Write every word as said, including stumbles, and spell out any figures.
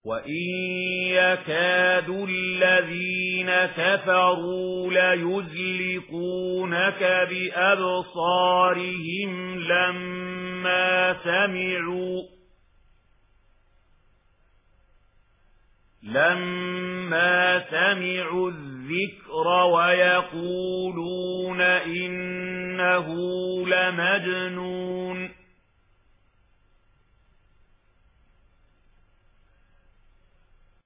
وَإِن يَكَادُ الَّذِينَ كَفَرُوا لَيُزْلِقُونَكَ بِأَبْصَارِهِمْ لَمَّا سَمِعُوا لَمَّا سَمِعُوا الذِّكْرَ وَيَقُولُونَ إِنَّهُ لَمَجْنُونٌ